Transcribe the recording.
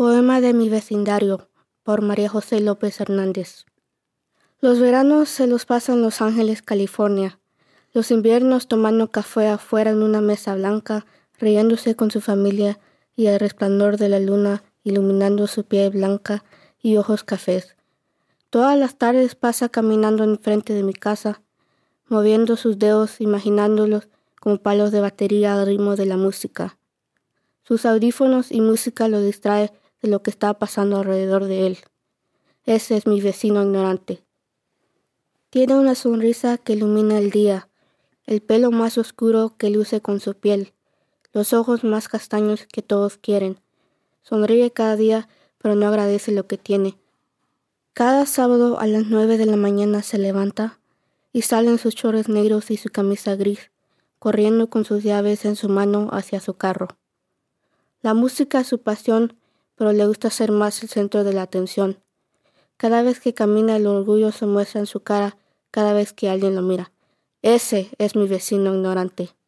Poema de mi vecindario, por María José López Hernández. Los veranos se los pasa en Los Ángeles, California. Los inviernos tomando café afuera en una mesa blanca, riéndose con su familia y el resplandor de la luna iluminando su piel blanca y ojos cafés. Todas las tardes pasa caminando enfrente de mi casa, moviendo sus dedos, imaginándolos como palos de batería al ritmo de la música. Sus audífonos y música lo distrae de lo que está pasando alrededor de él. Ese es mi vecino ignorante. Tiene una sonrisa que ilumina el día, el pelo más oscuro que luce con su piel, los ojos más castaños que todos quieren. Sonríe cada día, pero no agradece lo que tiene. Cada sábado a las 9 de la mañana se levanta y sale en sus shorts negros y su camisa gris, corriendo con sus llaves en su mano hacia su carro. La música es su pasión, pero le gusta ser más el centro de la atención. Cada vez que camina el orgullo se muestra en su cara cada vez que alguien lo mira. Ese es mi vecino ignorante.